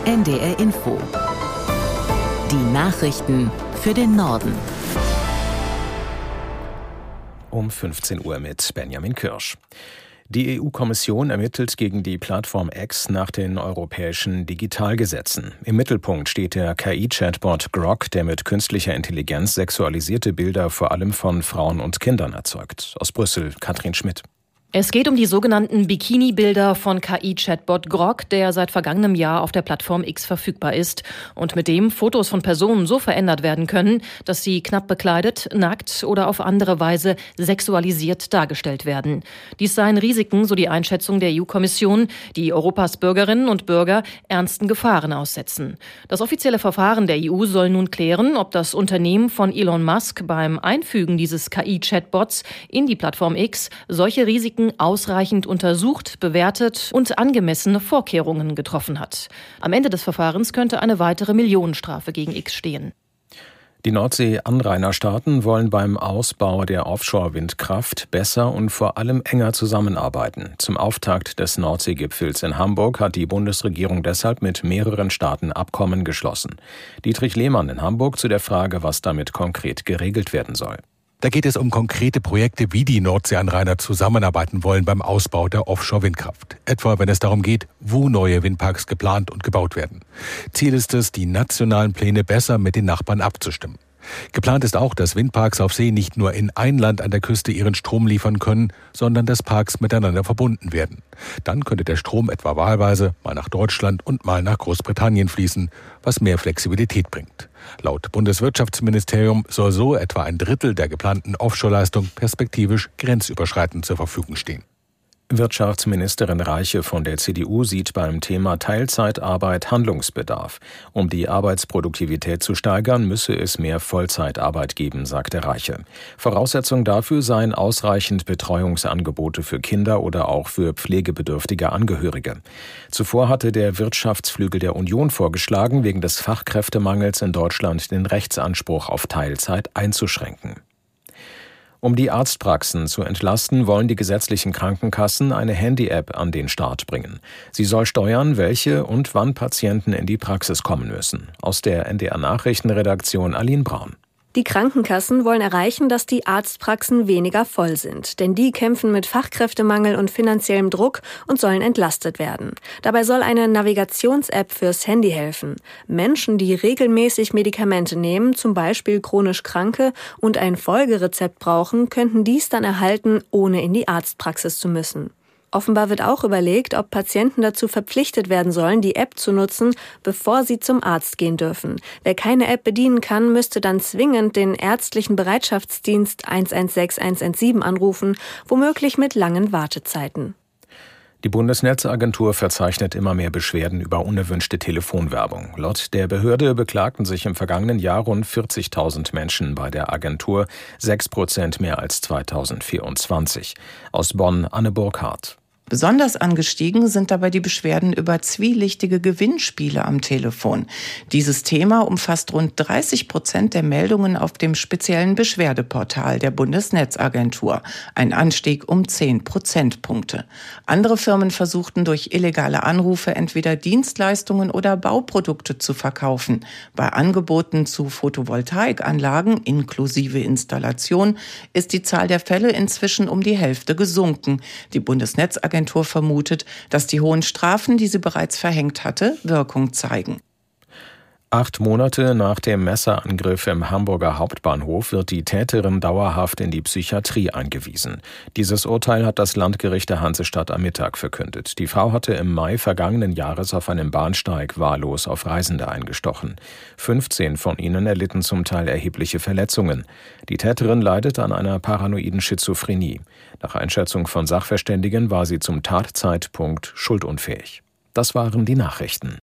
NDR Info. Die Nachrichten für den Norden. Um 15 Uhr mit Benjamin Kirsch. Die EU-Kommission ermittelt gegen die Plattform X nach den europäischen Digitalgesetzen. Im Mittelpunkt steht der KI-Chatbot Grok, der mit künstlicher Intelligenz sexualisierte Bilder vor allem von Frauen und Kindern erzeugt. Aus Brüssel, Katrin Schmidt. Es geht um die sogenannten Bikini-Bilder von KI-Chatbot Grok, der seit vergangenem Jahr auf der Plattform X verfügbar ist und mit dem Fotos von Personen so verändert werden können, dass sie knapp bekleidet, nackt oder auf andere Weise sexualisiert dargestellt werden. Dies seien Risiken, so die Einschätzung der EU-Kommission, die Europas Bürgerinnen und Bürger ernsten Gefahren aussetzen. Das offizielle Verfahren der EU soll nun klären, ob das Unternehmen von Elon Musk beim Einfügen dieses KI-Chatbots in die Plattform X solche Risiken ausreichend untersucht, bewertet und angemessene Vorkehrungen getroffen hat. Am Ende des Verfahrens könnte eine weitere Millionenstrafe gegen X stehen. Die Nordsee-Anrainerstaaten wollen beim Ausbau der Offshore-Windkraft besser und vor allem enger zusammenarbeiten. Zum Auftakt des Nordseegipfels in Hamburg hat die Bundesregierung deshalb mit mehreren Staaten Abkommen geschlossen. Dietrich Lehmann in Hamburg zu der Frage, was damit konkret geregelt werden soll. Da geht es um konkrete Projekte, wie die Nordseeanrainer zusammenarbeiten wollen beim Ausbau der Offshore-Windkraft. Etwa, wenn es darum geht, wo neue Windparks geplant und gebaut werden. Ziel ist es, die nationalen Pläne besser mit den Nachbarn abzustimmen. Geplant ist auch, dass Windparks auf See nicht nur in ein Land an der Küste ihren Strom liefern können, sondern dass Parks miteinander verbunden werden. Dann könnte der Strom etwa wahlweise mal nach Deutschland und mal nach Großbritannien fließen, was mehr Flexibilität bringt. Laut Bundeswirtschaftsministerium soll so etwa ein Drittel der geplanten Offshore-Leistung perspektivisch grenzüberschreitend zur Verfügung stehen. Wirtschaftsministerin Reiche von der CDU sieht beim Thema Teilzeitarbeit Handlungsbedarf. Um die Arbeitsproduktivität zu steigern, müsse es mehr Vollzeitarbeit geben, sagte Reiche. Voraussetzung dafür seien ausreichend Betreuungsangebote für Kinder oder auch für pflegebedürftige Angehörige. Zuvor hatte der Wirtschaftsflügel der Union vorgeschlagen, wegen des Fachkräftemangels in Deutschland den Rechtsanspruch auf Teilzeit einzuschränken. Um die Arztpraxen zu entlasten, wollen die gesetzlichen Krankenkassen eine Handy-App an den Start bringen. Sie soll steuern, welche und wann Patienten in die Praxis kommen müssen. Aus der NDR-Nachrichtenredaktion Aline Braun. Die Krankenkassen wollen erreichen, dass die Arztpraxen weniger voll sind, denn die kämpfen mit Fachkräftemangel und finanziellem Druck und sollen entlastet werden. Dabei soll eine Navigations-App fürs Handy helfen. Menschen, die regelmäßig Medikamente nehmen, zum Beispiel chronisch Kranke, und ein Folgerezept brauchen, könnten dies dann erhalten, ohne in die Arztpraxis zu müssen. Offenbar wird auch überlegt, ob Patienten dazu verpflichtet werden sollen, die App zu nutzen, bevor sie zum Arzt gehen dürfen. Wer keine App bedienen kann, müsste dann zwingend den ärztlichen Bereitschaftsdienst 116 117 anrufen, womöglich mit langen Wartezeiten. Die Bundesnetzagentur verzeichnet immer mehr Beschwerden über unerwünschte Telefonwerbung. Laut der Behörde beklagten sich im vergangenen Jahr rund 40.000 Menschen bei der Agentur, 6% mehr als 2024. Aus Bonn Anne Burkhardt. Besonders angestiegen sind dabei die Beschwerden über zwielichtige Gewinnspiele am Telefon. Dieses Thema umfasst rund 30% der Meldungen auf dem speziellen Beschwerdeportal der Bundesnetzagentur. Ein Anstieg um 10 Prozentpunkte. Andere Firmen versuchten durch illegale Anrufe entweder Dienstleistungen oder Bauprodukte zu verkaufen. Bei Angeboten zu Photovoltaikanlagen inklusive Installation ist die Zahl der Fälle inzwischen um die Hälfte gesunken. Die Bundesnetzagentur vermutet, dass die hohen Strafen, die sie bereits verhängt hatte, Wirkung zeigen. 8 Monate nach dem Messerangriff im Hamburger Hauptbahnhof wird die Täterin dauerhaft in die Psychiatrie eingewiesen. Dieses Urteil hat das Landgericht der Hansestadt am Mittag verkündet. Die Frau hatte im Mai vergangenen Jahres auf einem Bahnsteig wahllos auf Reisende eingestochen. 15 von ihnen erlitten zum Teil erhebliche Verletzungen. Die Täterin leidet an einer paranoiden Schizophrenie. Nach Einschätzung von Sachverständigen war sie zum Tatzeitpunkt schuldunfähig. Das waren die Nachrichten.